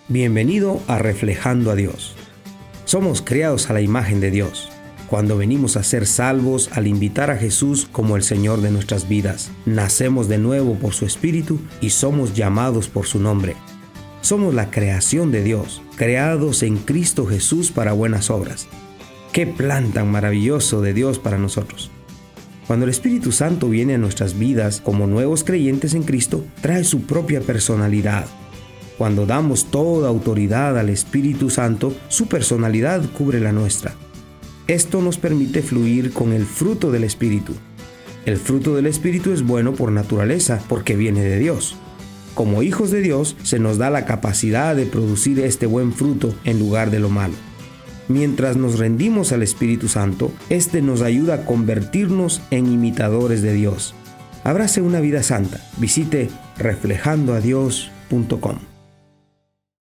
Bienvenido a Reflejando a Dios. Somos creados a la imagen de Dios. Cuando venimos a ser salvos al invitar a Jesús como el Señor de nuestras vidas, nacemos de nuevo por su Espíritu y somos llamados por su nombre. Somos la creación de Dios, creados en Cristo Jesús para buenas obras. ¡Qué plan tan maravilloso de Dios para nosotros! Cuando el Espíritu Santo viene a nuestras vidas como nuevos creyentes en Cristo, trae su propia personalidad. Cuando damos toda autoridad al Espíritu Santo, su personalidad cubre la nuestra. Esto nos permite fluir con el fruto del Espíritu. El fruto del Espíritu es bueno por naturaleza porque viene de Dios. Como hijos de Dios, se nos da la capacidad de producir este buen fruto en lugar de lo malo. Mientras nos rendimos al Espíritu Santo, este nos ayuda a convertirnos en imitadores de Dios. Abrace una vida santa. Visite reflejandoadios.com.